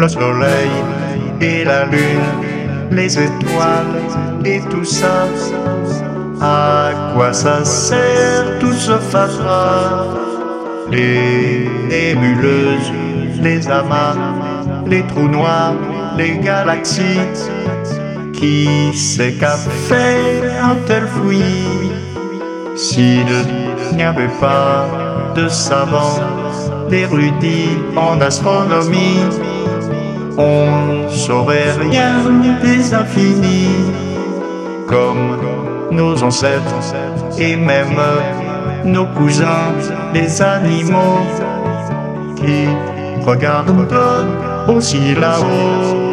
le soleil et la lune, les étoiles et tout ça. À quoi ça sert tout ce fatras? Les nébuleuses, les amas, les trous noirs, les galaxies. Qui sait qu'a fait un tel fouillis? S'il n'y avait pas de savants, d'érudits en astronomie, on ne saurait rien des infinis. Comme nos ancêtres et même nos cousins, les animaux qui regardent aussi là-haut.